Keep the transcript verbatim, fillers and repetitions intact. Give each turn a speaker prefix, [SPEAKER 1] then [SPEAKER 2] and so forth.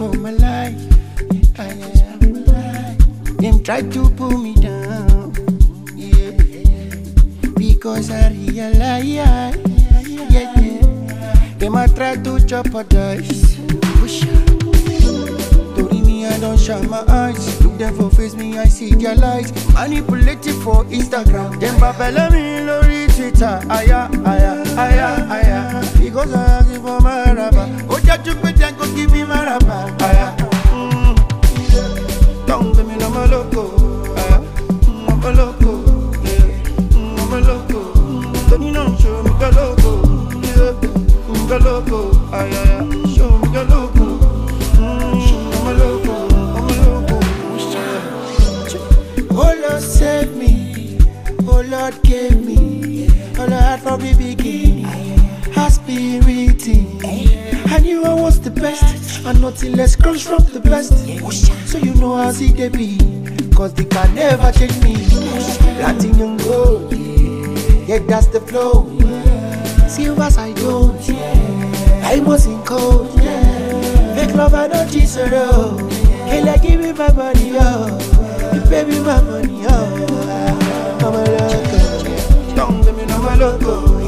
[SPEAKER 1] all my life. I am alive. Them try to pull me down, yeah, because I realize, yeah, yeah. Them a try to jeopardize. Push Tori me, I don't shut my eyes. Look them for face me, I see their lies. Manipulated for Instagram. Them babble me, lori Twitter. Aya, aya, aya, aya. Because I ask you for my rapper. Oh, just you quit and go give me my rapper. Aya. Don't give me no more loco. Aya. I'm a loco. Yeah. I'm a loco. Don't you know, show me the loco. Yeah. The loco. Aya. Show me the loco. I'm a loco. I'm a loco. Oh Lord, save me. Oh Lord, give me. All I had from the beginning. Aspirating. I knew I was the best, and nothing less comes from the best. So you know how see they be, cause they can never change me. Platinum gold, yeah, that's the flow. Silver side gold, I was in cold. Make love I don't cheat so low. Hey, like give me my money, oh. You pay me my money, oh. I'm a loco. Don't give me no my loco.